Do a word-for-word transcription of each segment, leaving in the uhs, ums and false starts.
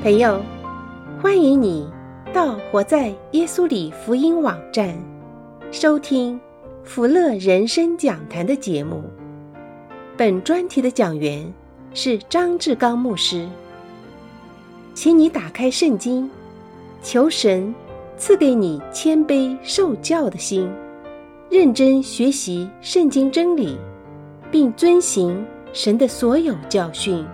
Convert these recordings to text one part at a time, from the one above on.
朋友，欢迎你到活在耶稣里福音网站收听福乐人生讲坛的节目。本专题的讲员是张志刚牧师。请你打开圣经，求神赐给你谦卑受教的心，认真学习圣经真理，并遵行神的所有教训。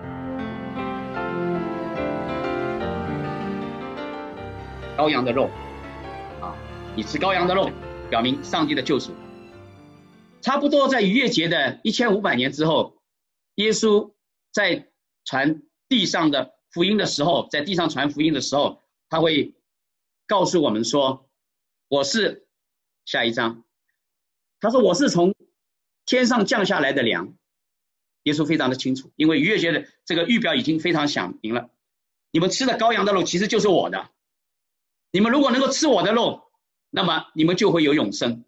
羔羊的肉啊，你吃羔羊的肉，表明上帝的救赎。差不多在逾越节的一千五百年之后，耶稣在传地上的福音的时候，在地上传福音的时候，他会告诉我们说，我是下一章，他说我是从天上降下来的粮。耶稣非常的清楚，因为逾越节的这个预表已经非常响明了，你们吃的羔羊的肉其实就是我的，你们如果能够吃我的肉，那么你们就会有永生。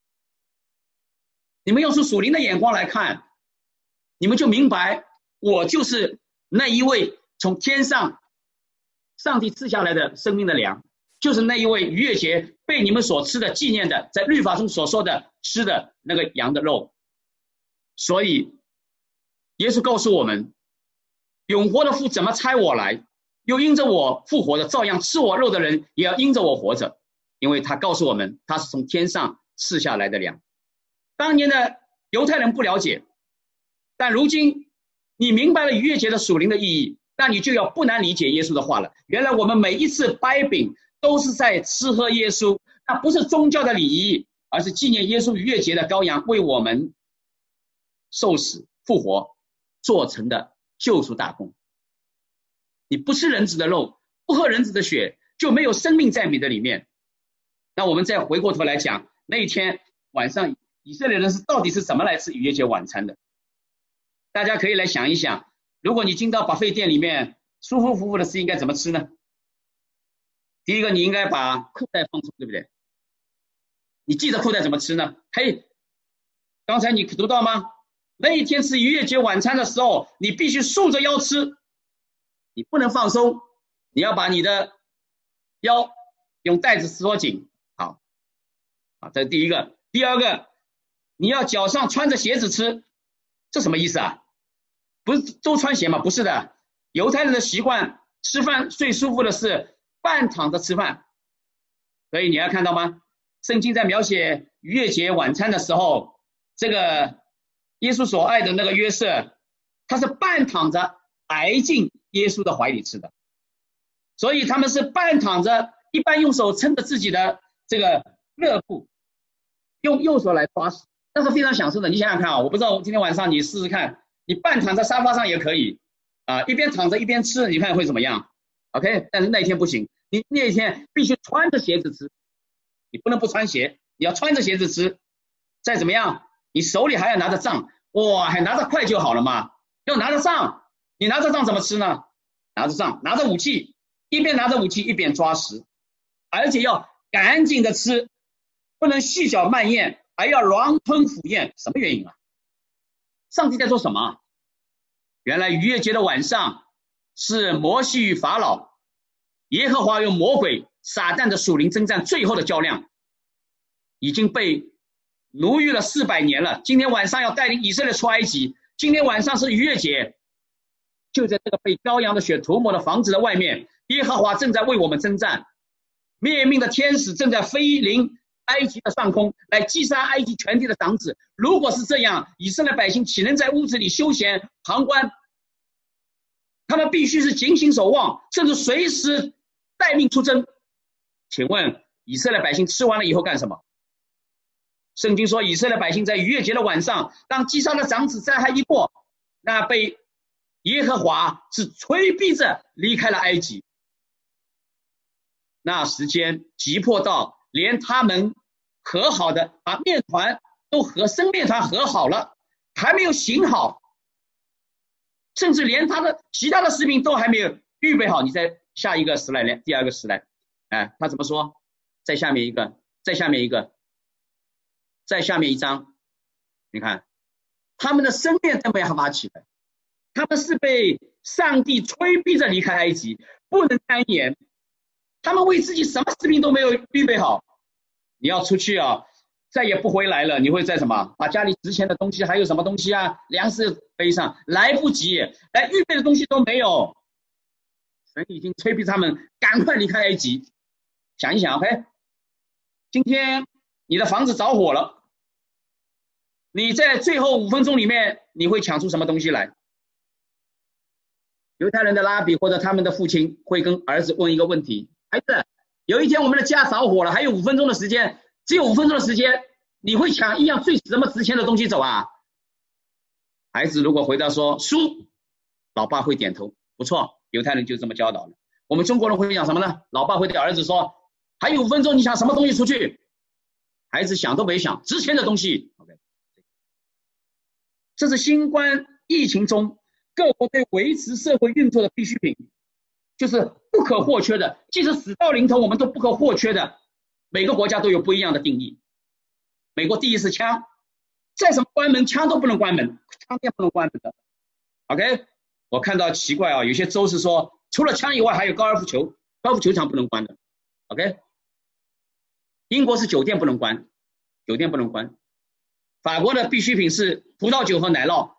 你们用属灵的眼光来看，你们就明白我就是那一位从天上上帝赐下来的生命的粮，就是那一位逾越节被你们所吃的纪念的，在律法中所说的吃的那个羊的肉。所以耶稣告诉我们，永活的父怎么差我来，又因着我复活的，照样吃我肉的人也要因着我活着，因为他告诉我们他是从天上赐下来的粮。当年的犹太人不了解，但如今你明白了逾越节的属灵的意义，那你就要不难理解耶稣的话了。原来我们每一次掰饼都是在吃喝耶稣，那不是宗教的礼仪，而是纪念耶稣逾越节的羔羊为我们受死复活做成的救赎大功。你不吃人子的肉，不喝人子的血，就没有生命在你的里面。那我们再回过头来讲，那一天晚上以色列人是到底是怎么来吃逾越节晚餐的？大家可以来想一想，如果你进到 buffet 店里面，舒舒服服的吃应该怎么吃呢？第一个，你应该把裤带放松，对不对？你记得裤带怎么吃呢？嘿，刚才你读到吗？那一天吃逾越节晚餐的时候，你必须竖着腰吃，你不能放松，你要把你的腰用带子缩紧。好，好，这是第一个。第二个，你要脚上穿着鞋子吃，这什么意思啊？不是都穿鞋吗？不是的，犹太人的习惯吃饭最舒服的是半躺着吃饭，所以你要看到吗？圣经在描写逾越节晚餐的时候，这个耶稣所爱的那个约瑟，他是半躺着挨进耶稣的怀里吃的，所以他们是半躺着，一般用手撑着自己的这个肋部，用右手来抓食，那是非常享受的。你想想看啊，我不知道今天晚上你试试看，你半躺在沙发上也可以啊、呃，一边躺着一边吃，你看会怎么样 ？OK， 但是那一天不行，你那一天必须穿着鞋子吃，你不能不穿鞋，你要穿着鞋子吃。再怎么样，你手里还要拿着杖，哇，还拿着筷就好了嘛？要拿着杖，你拿着杖怎么吃呢？拿着杖，拿着武器，一边拿着武器一边抓食，而且要赶紧的吃，不能细嚼慢咽，还要狼吞虎咽。什么原因啊？上帝在说什么？原来逾越节的晚上是摩西与法老，耶和华用魔鬼撒旦的属灵征战最后的较量，已经被奴役了四百年了。今天晚上要带领以色列出埃及，今天晚上是逾越节，就在这个被羔羊的血涂抹的房子的外面，耶和华正在为我们征战，灭命的天使正在飞临埃及的上空，来击杀埃及全地的长子。如果是这样，以色列百姓岂能在屋子里休闲旁观？他们必须是警醒守望，甚至随时待命出征。请问以色列百姓吃完了以后干什么？圣经说，以色列百姓在逾越节的晚上，当击杀的长子灾害一过，那被耶和华是催逼着离开了埃及。那时间急迫到连他们和好的把面团都和生面团和好了，还没有醒好，甚至连他的其他的食品都还没有预备好。你再下一个时来，第二个时来，哎，他怎么说？再下面一个，再下面一个，再下面一张，你看他们的生面都没有发起来，他们是被上帝催逼着离开埃及， 不能贪言。他们为自己什么食品都没有预备好。你要出去啊，再也不回来了，你会在什么？把家里值钱的东西还有什么东西啊？粮食背上，来不及，来预备的东西都没有。神已经催逼他们赶快离开埃及。想一想 ，OK， 今天你的房子着火了，你在最后五分钟里面，你会抢出什么东西来？犹太人的拉比或者他们的父亲会跟儿子问一个问题：孩子，有一天我们的家着火了，还有五分钟的时间，只有五分钟的时间，你会抢一样最什么值钱的东西走啊？孩子如果回答说书，老爸会点头，不错，犹太人就这么教导了。我们中国人会讲什么呢？老爸会对儿子说，还有五分钟，你想什么东西出去？孩子想都没想，值钱的东西。Okay. 这是新冠疫情中各国对维持社会运作的必需品，就是不可或缺的，即使死到临头我们都不可或缺的。每个国家都有不一样的定义。美国第一是枪，再怎么关门，枪都不能关门，枪店不能关门的。OK， 我看到奇怪啊，有些州是说，除了枪以外，还有高尔夫球，高尔夫球场不能关的。OK， 英国是酒店不能关，酒店不能关。法国的必需品是葡萄酒和奶酪。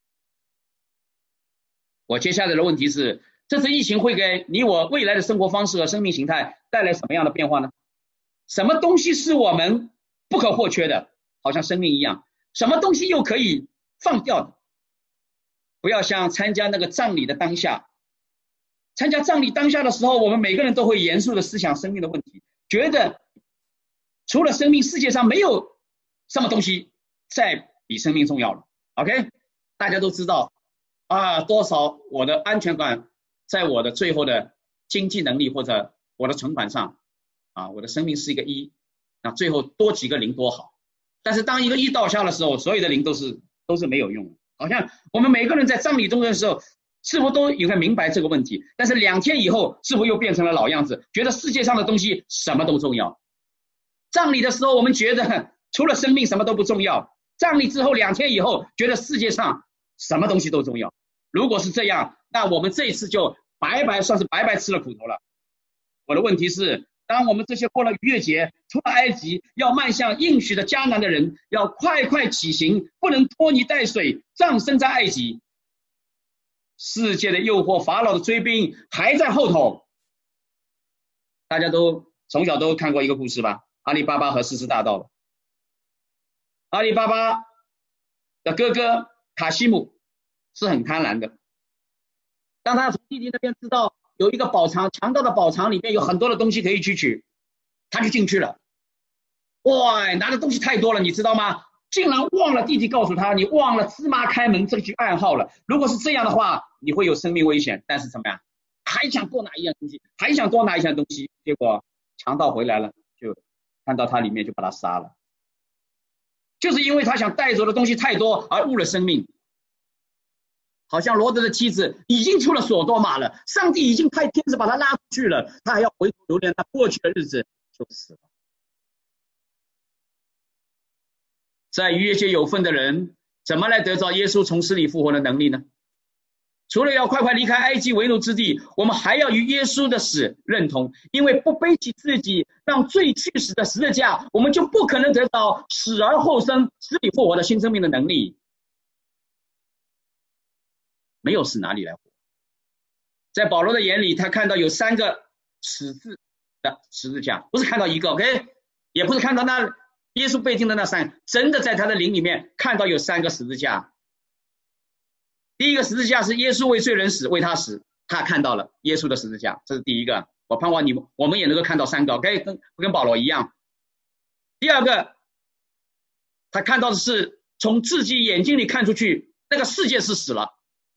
我接下来的问题是，这次疫情会给你我未来的生活方式和生命形态带来什么样的变化呢？什么东西是我们不可或缺的，好像生命一样，什么东西又可以放掉的？不要像参加那个葬礼的当下，参加葬礼当下的时候，我们每个人都会严肃的思想生命的问题，觉得除了生命，世界上没有什么东西再比生命重要了。 OK， 大家都知道啊，多少我的安全感在我的最后的经济能力或者我的存款上啊，我的生命是一个一，那最后多几个零多好。但是当一个一倒下的时候，所有的零都是都是没有用的。好像我们每个人在葬礼中的时候，似乎都有个明白这个问题，但是两天以后，似乎又变成了老样子，觉得世界上的东西什么都重要。葬礼的时候，我们觉得除了生命什么都不重要；葬礼之后两天以后，觉得世界上什么东西都重要。如果是这样，那我们这一次就白白算是白白吃了苦头了。我的问题是，当我们这些过了逾越节，出了埃及，要迈向应许的迦南的人，要快快起行，不能拖泥带水，葬身在埃及。世界的诱惑，法老的追兵还在后头。大家都从小都看过一个故事吧，阿里巴巴和四十大盗。阿里巴巴的哥哥卡西姆是很贪婪的，当他从弟弟那边知道有一个宝藏，强盗的宝藏里面有很多的东西可以去取，他就进去了。哇，拿的东西太多了，你知道吗？竟然忘了弟弟告诉他，你忘了芝麻开门这句暗号了。如果是这样的话，你会有生命危险。但是怎么样，还想多拿一样东西，还想多拿一样东西，结果强盗回来了，就看到他里面就把他杀了。就是因为他想带走的东西太多而误了生命。好像罗德的妻子已经出了索多玛了，上帝已经派天使把他拉出去了，他还要回头留恋他过去的日子，就死了。在逾越节有份的人，怎么来得着耶稣从死里复活的能力呢？除了要快快离开埃及为奴之地，我们还要与耶稣的死认同，因为不背起自己让罪去死的十字架，我们就不可能得到死而后生、死里复活的新生命的能力。没有死哪里来活？在保罗的眼里，他看到有三个死字的十字架，不是看到一个 OK， 也不是看到那耶稣被钉的那三，真的在他的灵里面看到有三个十字架。第一个十字架是耶稣为罪人死，为他死，他看到了耶稣的十字架，这是第一个。我盼望你们我们也能够看到三个 OK， 跟跟保罗一样。第二个，他看到的是从自己眼睛里看出去，那个世界是死了，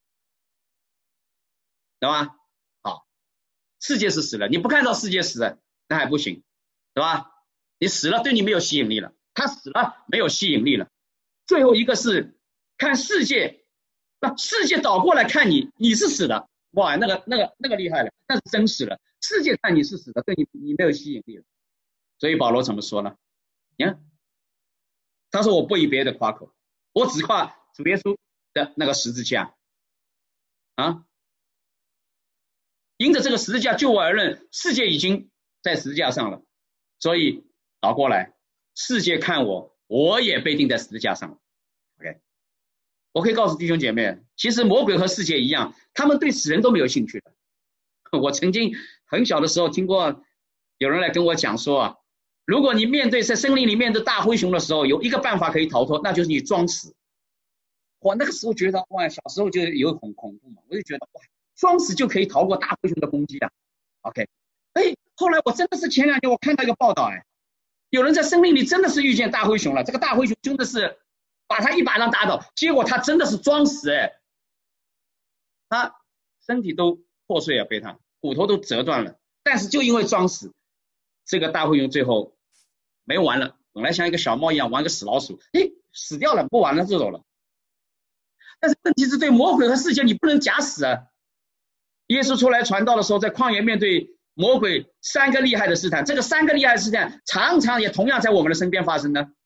对吧？好，世界是死了，你不看到世界死了，那还不行，对吧？你死了，对你没有吸引力了，他死了，没有吸引力了。最后一个是看世界，那世界倒过来看你，你是死的，哇，那个那个那个厉害了，那是真死了。世界看你是死的，对你你没有吸引力了。所以保罗怎么说呢？你看，他说我不以别的夸口，我只夸主耶稣的那个十字架啊。 因着这个十字架就我而论，世界已经在十字架上了，所以倒过来，世界看我，我也被钉在十字架上了。OK， 我可以告诉弟兄姐妹，其实魔鬼和世界一样，他们对死人都没有兴趣的。我曾经很小的时候听过有人来跟我讲说啊，如果你面对在森林里面的大灰熊的时候，有一个办法可以逃脱，那就是你装死。我那个时候觉得哇，小时候就有恐恐怖嘛，我就觉得哇，装死就可以逃过大灰熊的攻击啊。OK， 哎，后来我真的是前两天我看到一个报道，哎，有人在森林里真的是遇见大灰熊了，这个大灰熊真的是把他一巴掌打倒，结果他真的是装死，哎，他身体都破碎了，被他骨头都折断了，但是就因为装死，这个大灰熊最后没完了，本来像一个小猫一样玩个死老鼠，哎，死掉了，不玩了，就走了。但是问题是对魔鬼和世界你不能假死啊。耶稣出来传道的时候，在旷野面对魔鬼三个厉害的试探，这个三个厉害的试探常常也同样在我们的身边发生呢。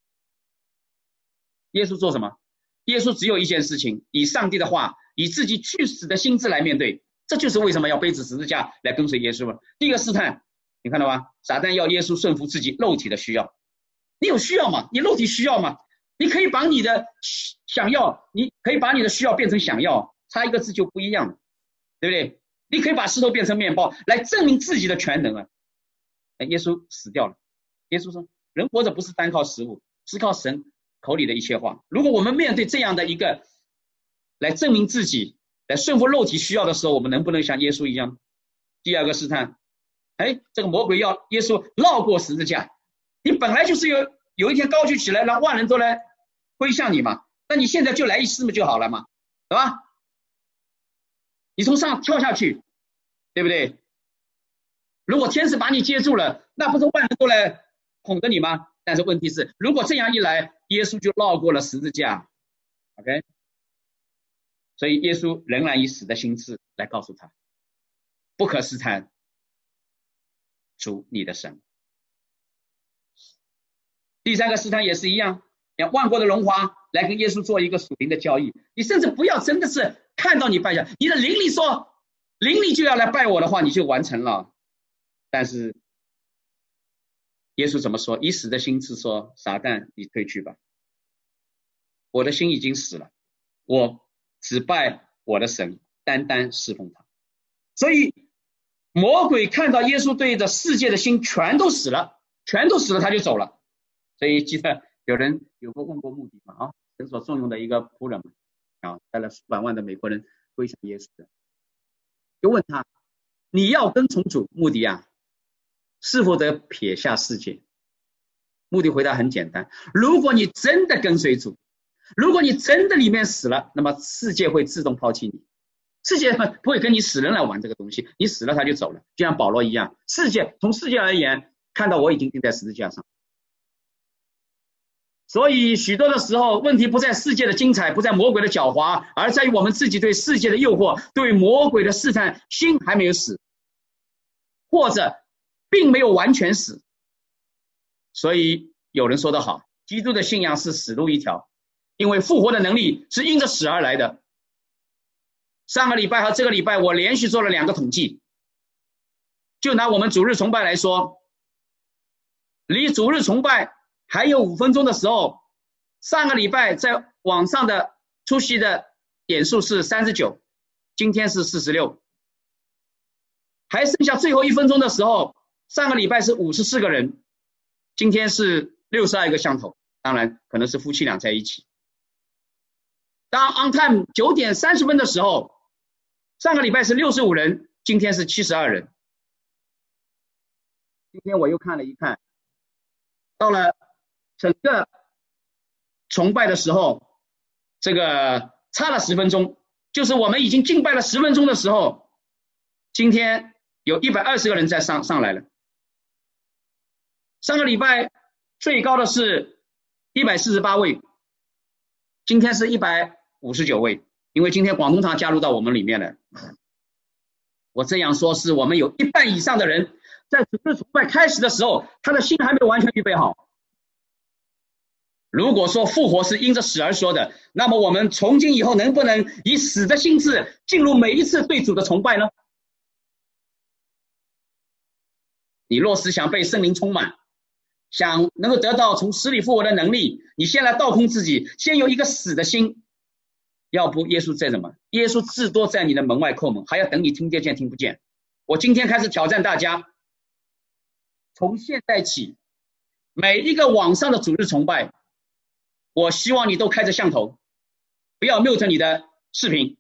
耶稣做什么？耶稣只有一件事情，以上帝的话，以自己去死的心志来面对，这就是为什么要背着十字架来跟随耶稣了。第一个试探，你看到吗？撒旦要耶稣顺服自己肉体的需要。你有需要吗？你肉体需要吗？你可以把你的想要，你可以把你的需要变成想要，差一个字就不一样了，对不对？你可以把石头变成面包，来证明自己的全能啊！耶稣死掉了。耶稣说，人活着不是单靠食物，是靠神口里的一切话。如果我们面对这样的一个来证明自己，来顺服肉体需要的时候，我们能不能像耶稣一样？第二个试探，哎，这个魔鬼要耶稣绕过十字架，你本来就是有有一天高举起来，让万人都来归向你嘛，那你现在就来一次嘛就好了嘛，对吧？你从上跳下去，对不对？如果天使把你接住了，那不是万人都来捧着你吗？但是问题是，如果这样一来，耶稣就绕过了十字架。 OK， 所以耶稣仍然以死的心志来告诉他，不可试探主你的神。第三个试探也是一样，让万国的荣华来跟耶稣做一个属灵的交易。你甚至不要真的是看到你拜下，你的灵力说灵力就要来拜我的话，你就完成了。但是耶稣怎么说？以死的心志说，撒旦你退去吧，我的心已经死了，我只拜我的神，单单侍奉他。所以魔鬼看到耶稣对着世界的心全都死了，全都死了，他就走了。所以记得有人有过问过目的嘛？啊，神所重用的一个仆人嘛，啊，带了数百万的美国人归向耶稣的，就问他，你要跟从主，目的啊，是否得撇下世界？目的回答很简单，如果你真的跟随主，如果你真的里面死了，那么世界会自动抛弃你，世界不会跟你死人来玩这个东西，你死了他就走了，就像保罗一样，世界从世界而言，看到我已经钉在十字架上。所以许多的时候，问题不在世界的精彩，不在魔鬼的狡猾，而在于我们自己对世界的诱惑，对魔鬼的试探，心还没有死，或者并没有完全死。所以有人说得好，基督的信仰是死路一条，因为复活的能力是因着死而来的。上个礼拜和这个礼拜我连续做了两个统计，就拿我们主日崇拜来说，离主日崇拜还有五分钟的时候，上个礼拜在网上的出席的点数是三十九，今天是四十六，还剩下最后一分钟的时候，上个礼拜是五十四个人，今天是六十二个相头，当然可能是夫妻俩在一起。当 on time 九点三十分的时候，上个礼拜是六十五人，今天是七十二人。今天我又看了一看，到了整个崇拜的时候，这个差了十分钟，就是我们已经敬拜了十分钟的时候，今天有一百二十个人再上上来了。上个礼拜最高的是一百四十八位，今天是一百五十九位，因为今天广东堂加入到我们里面了。我这样说是我们有一半以上的人在主日崇拜开始的时候，他的心还没有完全预备好。如果说复活是因着死而说的，那么我们从今以后能不能以死的心志进入每一次对主的崇拜呢？ 你若是想被圣灵充满，想能够得到从死里复活的能力，你先来倒空自己，先有一个死的心。要不耶稣在什么？耶稣至多在你的门外叩门，还要等你听得见听不见。我今天开始挑战大家，从现在起，每一个网上的主日崇拜，我希望你都开着相头，不要 mute 你的视频，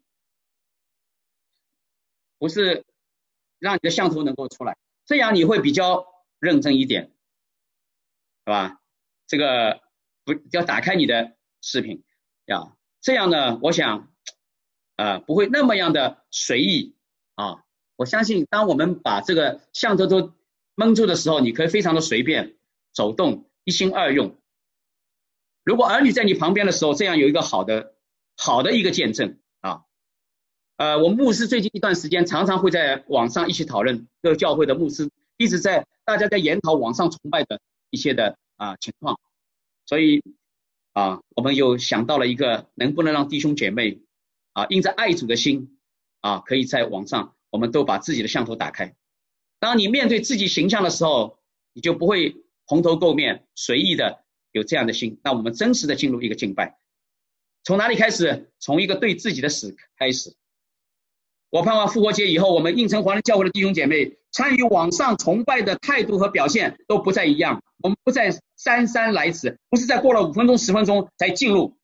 不是让你的相头能够出来，这样你会比较认真一点，是吧？这个不要打开你的视频呀，这样呢，我想，呃，不会那么样的随意啊。我相信，当我们把这个相头都蒙住的时候，你可以非常的随便走动，一心二用。如果儿女在你旁边的时候，这样有一个好的好的一个见证啊。呃，我们牧师最近一段时间常常会在网上一起讨论，各个教会的牧师一直在大家在研讨网上崇拜的一些的啊情况，所以啊，我们又想到了一个能不能让弟兄姐妹啊，因着爱主的心啊，可以在网上我们都把自己的相头打开。当你面对自己形象的时候，你就不会蓬头垢面随意的有这样的心。那我们真实的进入一个敬拜，从哪里开始？从一个对自己的死开始。我盼望复活节以后，我们应城华人教会的弟兄姐妹参与网上崇拜的态度和表现都不再一样。我们不再姗姗来迟，不是在过了五分钟十分钟才进入，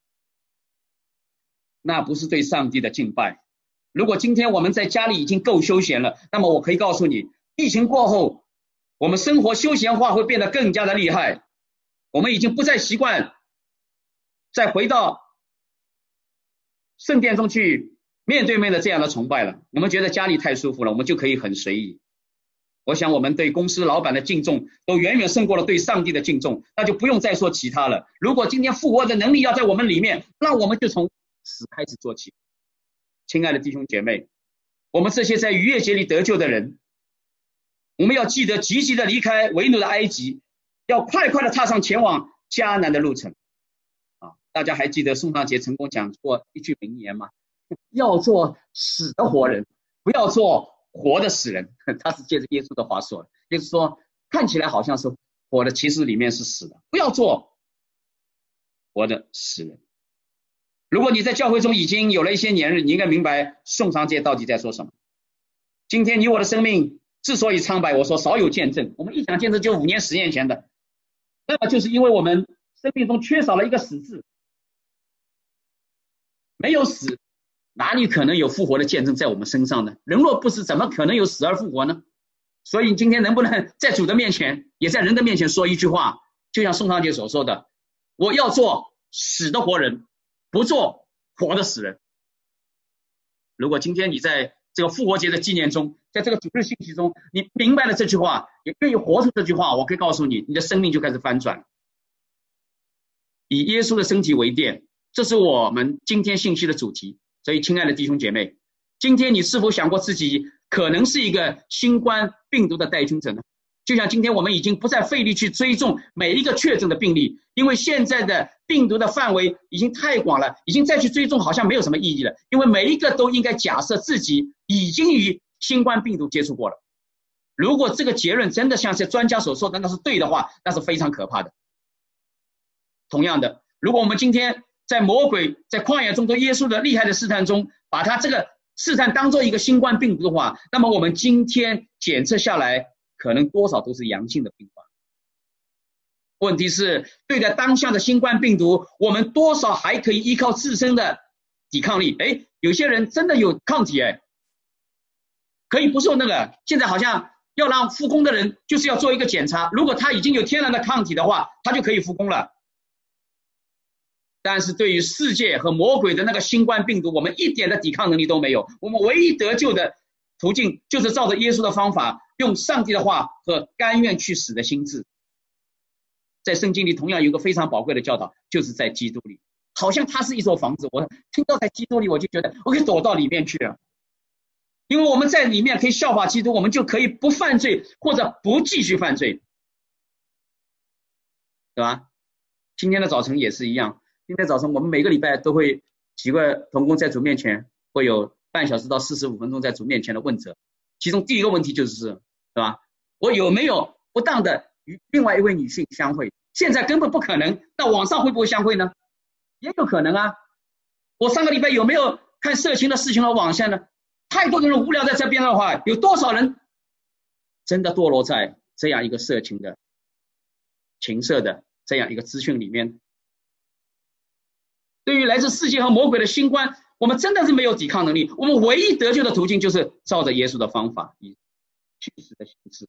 那不是对上帝的敬拜。如果今天我们在家里已经够休闲了，那么我可以告诉你，疫情过后我们生活休闲化会变得更加的厉害。我们已经不再习惯再回到圣殿中去面对面的这样的崇拜了，我们觉得家里太舒服了，我们就可以很随意。我想我们对公司老板的敬重都远远胜过了对上帝的敬重，那就不用再说其他了。如果今天复活的能力要在我们里面，那我们就从死开始做起。亲爱的弟兄姐妹，我们这些在逾越节里得救的人，我们要记得积极的离开为奴的埃及，要快快的踏上前往迦南的路程啊！大家还记得宋尚节曾经讲过一句名言吗？要做死的活人，不要做活的死人。他是借着耶稣的话说的，就是说看起来好像是活的，其实里面是死的，不要做活的死人。如果你在教会中已经有了一些年日，你应该明白宋尚节到底在说什么。今天你我的生命之所以苍白，我说少有见证，我们一讲见证就五年十年前的，那么就是因为我们生命中缺少了一个死字，没有死，哪里可能有复活的见证在我们身上呢？人若不死，怎么可能有死而复活呢？所以今天能不能在主的面前，也在人的面前说一句话，就像宋尚节所说的，我要做死的活人，不做活的死人。如果今天你在这个复活节的纪念中，在这个主日信息中，你明白了这句话，也愿意活出这句话，我可以告诉你，你的生命就开始翻转。以耶稣的身体为殿，这是我们今天信息的主题。所以亲爱的弟兄姐妹，今天你是否想过自己可能是一个新冠病毒的带菌者呢？就像今天我们已经不再费力去追踪每一个确诊的病例，因为现在的病毒的范围已经太广了，已经再去追踪好像没有什么意义了，因为每一个都应该假设自己已经与新冠病毒接触过了。如果这个结论真的像是专家所说的那是对的话，那是非常可怕的。同样的，如果我们今天在魔鬼在旷野中对耶稣的厉害的试探中，把他这个试探当做一个新冠病毒的话，那么我们今天检测下来可能多少都是阳性的病例。问题是对待当下的新冠病毒，我们多少还可以依靠自身的抵抗力。诶，有些人真的有抗体，诶，可以不受那个，现在好像要让复工的人就是要做一个检查，如果他已经有天然的抗体的话，他就可以复工了。但是对于世界和魔鬼的那个新冠病毒，我们一点的抵抗能力都没有。我们唯一得救的途径就是照着耶稣的方法，用上帝的话和甘愿去死的心智。在圣经里同样有个非常宝贵的教导，就是在基督里，好像它是一座房子，我听到在基督里我就觉得我可以躲到里面去了，因为我们在里面可以效法基督，我们就可以不犯罪或者不继续犯罪，对吧？今天的早晨也是一样，今天早晨我们每个礼拜都会几个同工在主面前会有半小时到四十五分钟在主面前的问责，其中第一个问题就是，对吧？我有没有不当的与另外一位女性相会，现在根本不可能。那网上会不会相会呢？也有可能啊。我上个礼拜有没有看色情的事情的网线呢？太多的人无聊在这边的话，有多少人真的堕落在这样一个色情的情色的这样一个资讯里面？对于来自世界和魔鬼的新冠，我们真的是没有抵抗能力。我们唯一得救的途径就是照着耶稣的方法，以去世的形式。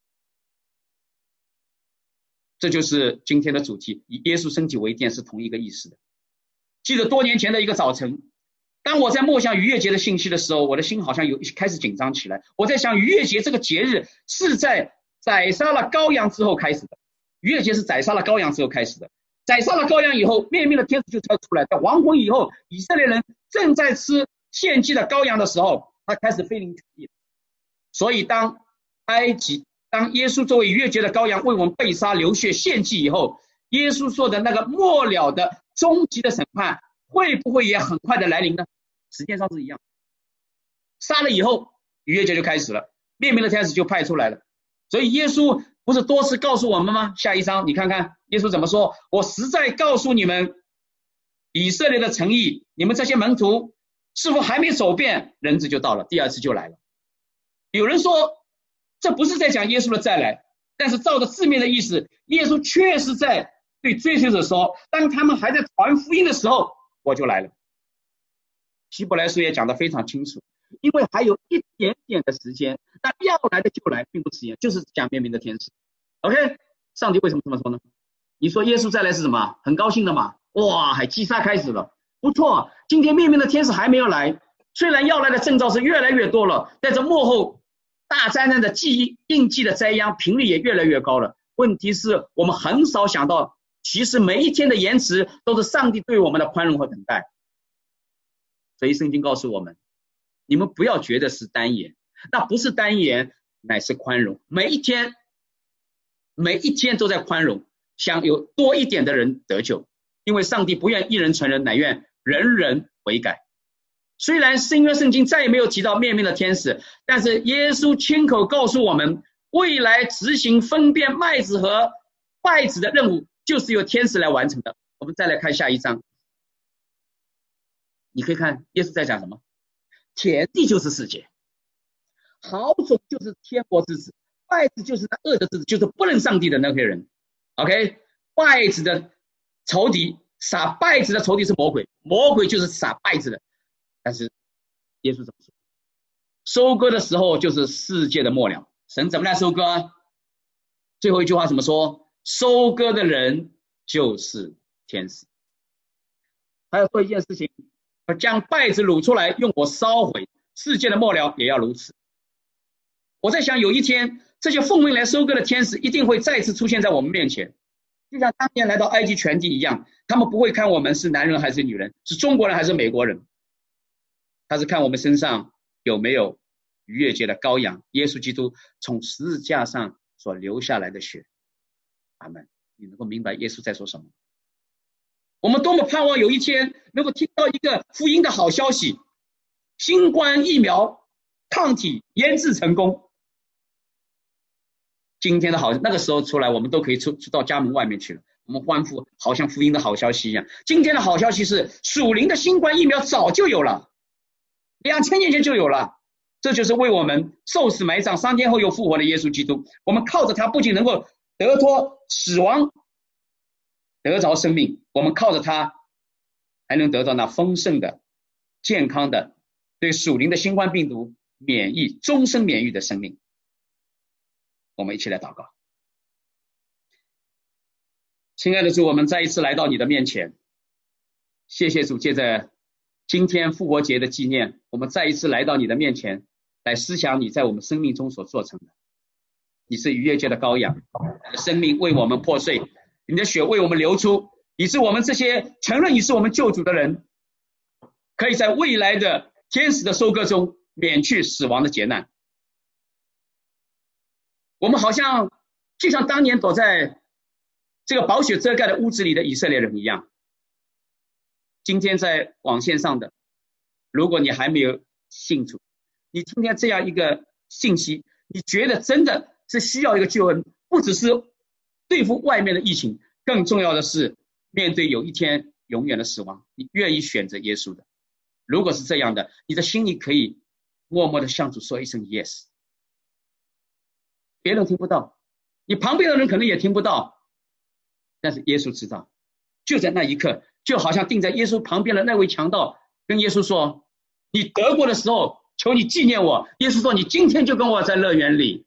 这就是今天的主题，以耶稣升级为殿是同一个意思的。记得多年前的一个早晨，当我在默想逾越节的信息的时候，我的心好像有开始紧张起来。我在想，逾越节这个节日是在宰杀了羔羊之后开始的。逾越节是宰杀了羔羊之后开始的。宰杀了羔羊以后，灭命的天使就才出来。在亡魂以后，以色列人正在吃献祭的羔羊的时候，他开始飞临全地。所以当埃及当耶稣作为逾越节的羔羊为我们被杀流血献祭以后，耶稣说的那个末了的终极的审判会不会也很快的来临呢？时间上是一样。杀了以后，逾越节就开始了，灭命的天使就派出来了。所以耶稣不是多次告诉我们吗？下一章你看看耶稣怎么说，我实在告诉你们，以色列的诚意，你们这些门徒是否还没走遍，人子就到了，第二次就来了。有人说这不是在讲耶稣的再来，但是照着字面的意思，耶稣确实在对追随者说，当他们还在传福音的时候，我就来了。希伯来书也讲得非常清楚，因为还有一点点的时间，那要来的就来，并不迟延，就是讲灭命的天使。 OK， 上帝为什么这么说呢？你说耶稣再来是什么？很高兴的嘛，哇，还击杀开始了，不错。今天灭命的天使还没有来，虽然要来的征兆是越来越多了，在这幕后大灾难的记印记的灾殃频率也越来越高了。问题是我们很少想到，其实每一天的延迟都是上帝对我们的宽容和等待。所以圣经告诉我们，你们不要觉得是单言，那不是单言，乃是宽容。每一天每一天都在宽容，想有多一点的人得救，因为上帝不愿一人成人，乃愿人人悔改。虽然新约圣经再也没有提到灭命的天使，但是耶稣亲口告诉我们，未来执行分辨麦子和稗子的任务就是由天使来完成的。我们再来看下一章，你可以看耶稣在讲什么。田地就是世界，好种就是天国之子，稗子就是那恶的之子，就是不认上帝的那些人。 OK， 稗子的仇敌，撒稗子的仇敌是魔鬼，魔鬼就是撒稗子的。但是耶稣怎么说？收割的时候就是世界的末了，神怎么来收割啊？最后一句话怎么说？收割的人就是天使。还要做一件事情，将稗子掳出来，用火烧毁，世界的末了也要如此。我在想，有一天这些奉命来收割的天使一定会再次出现在我们面前，就像当年来到埃及全地一样，他们不会看我们是男人还是女人，是中国人还是美国人，他是看我们身上有没有逾越节的羔羊耶稣基督从十字架上所流下来的血。阿们。你能够明白耶稣在说什么？我们多么盼望有一天能够听到一个福音的好消息，新冠疫苗抗体研制成功。今天的好，那个时候出来，我们都可以出出到家门外面去了，我们欢呼，好像福音的好消息一样。今天的好消息是，属灵的新冠疫苗早就有了，两千年前就有了。这就是为我们受死埋葬，三天后又复活的耶稣基督。我们靠着他，不仅能够得脱死亡，得着生命，我们靠着他还能得到那丰盛的、健康的、对属灵的新冠病毒免疫、终身免疫的生命。我们一起来祷告。亲爱的主，我们再一次来到你的面前，谢谢主，借着今天复活节的纪念，我们再一次来到你的面前，来思想你在我们生命中所做成的。你是逾越节的羔羊，你的生命为我们破碎，你的血为我们流出，以致我们这些承认你是我们救主的人，可以在未来的天使的收割中免去死亡的劫难。我们好像就像当年躲在这个宝血遮盖的屋子里的以色列人一样。今天在网线上的，如果你还没有信主，你今天这样一个信息，你觉得真的是需要一个救恩， 不只是对付外面的疫情，更重要的是面对有一天永远的死亡，你愿意选择耶稣的。如果是这样的，你的心里可以默默的向主说一声 yes， 别人听不到，你旁边的人可能也听不到，但是耶稣知道。就在那一刻，就好像定在耶稣旁边的那位强盗跟耶稣说，你得过的时候求你纪念我。耶稣说，你今天就跟我在乐园里。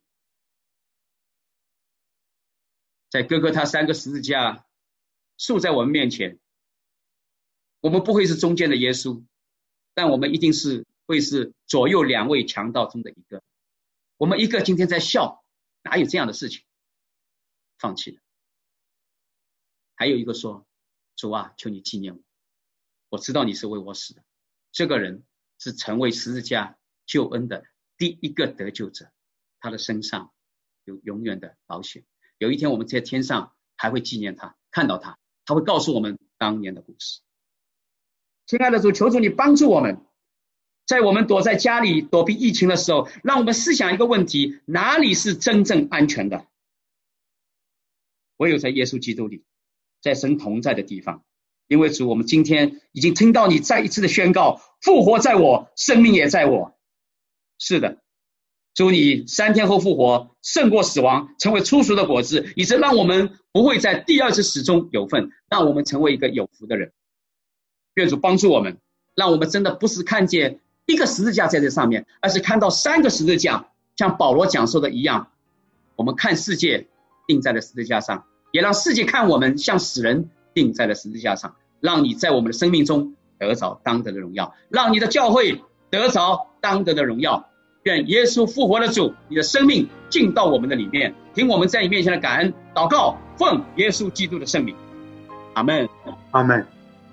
在哥哥他三个十字架竖在我们面前，我们不会是中间的耶稣，但我们一定是会是左右两位强盗中的一个。我们一个今天在笑，哪有这样的事情？放弃了。还有一个说，主啊，求你纪念我，我知道你是为我死的。这个人是成为十字架救恩的第一个得救者，他的身上有永远的保险。有一天我们在天上还会纪念他，看到他，他会告诉我们当年的故事。亲爱的主，求主你帮助我们，在我们躲在家里躲避疫情的时候，让我们思想一个问题，哪里是真正安全的？唯有在耶稣基督里，在神同在的地方。因为主，我们今天已经听到你再一次的宣告，复活在我，生命也在我。是的，主，你三天后复活，胜过死亡，成为初熟的果子，以致让我们不会在第二次死中有份，让我们成为一个有福的人。愿主帮助我们，让我们真的不是看见一个十字架在这上面，而是看到三个十字架，像保罗讲说的一样，我们看世界钉在了十字架上，也让世界看我们像死人钉在了十字架上，让你在我们的生命中得着当得的荣耀，让你的教会得着当得的荣耀。愿耶稣复活的主，你的生命进到我们的里面，听我们在你面前的感恩祷告，奉耶稣基督的圣名，阿们， 阿们。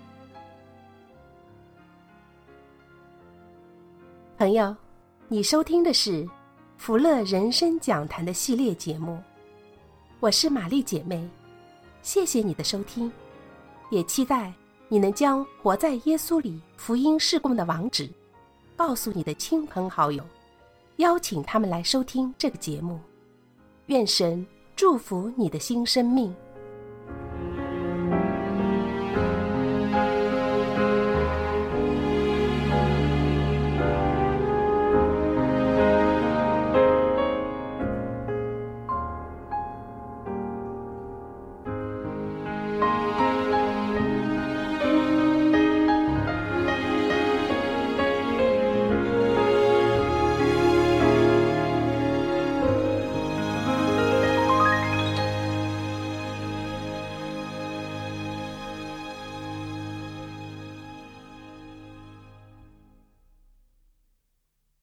朋友，你收听的是福乐人生讲坛的系列节目，我是玛丽姐妹，谢谢你的收听，也期待你能将活在耶稣里福音事工的网址告诉你的亲朋好友，邀请他们来收听这个节目。愿神祝福你的新生命。